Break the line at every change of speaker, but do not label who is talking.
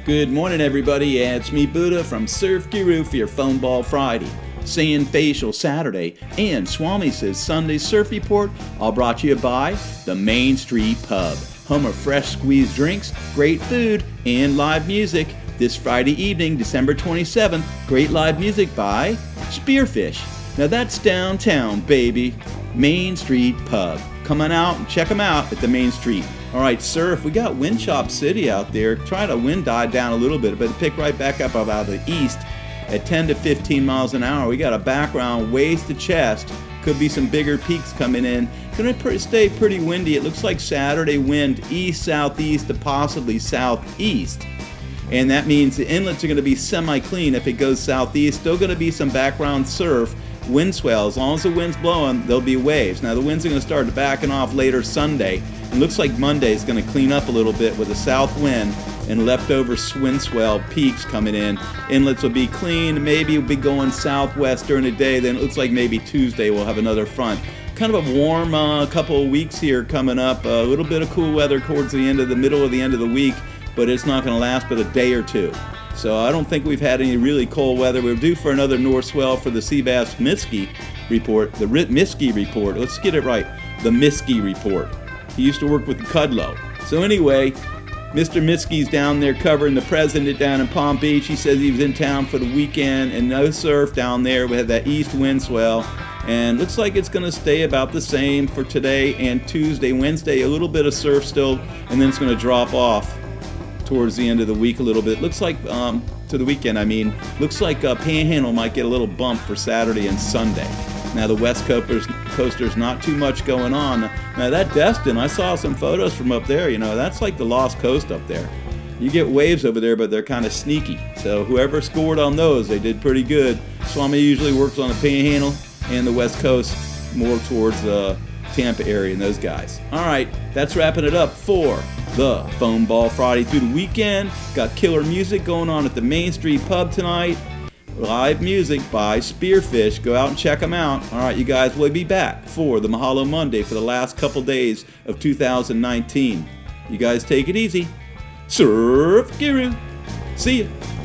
Good morning, everybody. Yeah, it's me, Buddha, from Surf Guru for your Phone Ball Friday, Sand Facial Saturday, and Swami Says Sunday Surf Report, all brought to you by the Main Street Pub, home of fresh squeezed drinks, great food, and live music. This Friday evening, December 27th, great live music by Spearfish. Now that's downtown, baby. Main Street Pub. Come on out and check them out at the Main Street. All right, surf. We got Wind Chop City out there. Trying to wind die down a little bit, but it picked right back up about the east at 10 to 15 miles an hour. We got a background waist to chest. Could be some bigger peaks coming in. Going to stay pretty windy. It looks like Saturday wind east-southeast to possibly southeast. And that means the inlets are going to be semi-clean if it goes southeast. Still going to be some background surf. Wind swell. As long as the wind's blowing, there'll be waves. Now the winds are going to start backing off later Sunday. It looks like Monday's going to clean up a little bit with a south wind and leftover wind swell peaks coming in. Inlets will be clean. Maybe it'll be going southwest during the day. Then it looks like maybe Tuesday we'll have another front. Kind of a warm couple of weeks here coming up. A little bit of cool weather towards the middle of the end of the week, but it's not going to last but a day or two. So I don't think we've had any really cold weather. We're due for another north swell for the Seabass Miski report, the Miski report. Let's get it right, the Miski report. He used to work with Kudlow. So anyway, Mr. Miski's down there covering the president down in Palm Beach. He says he was in town for the weekend and no surf down there. We had that east wind swell. And looks like it's going to stay about the same for today and Tuesday. Wednesday, a little bit of surf still, and then it's going to drop off towards the end of the week a little bit. Looks like, to the weekend, looks like Panhandle might get a little bump for Saturday and Sunday. Now the West Coasters, not too much going on. Now that Destin, I saw some photos from up there, that's like the Lost Coast up there. You get waves over there, but they're kind of sneaky. So whoever scored on those, they did pretty good. Swami usually works on the Panhandle and the West Coast, more towards the Tampa area and those guys. All right, that's wrapping it up for the Phone Ball Friday through the weekend. Got killer music going on at the Main Street Pub tonight. Live music by Spearfish. Go out and check them out. All right, you guys, we'll be back for the Mahalo Monday for the last couple days of 2019. You guys take it easy. Surf Guru. See ya.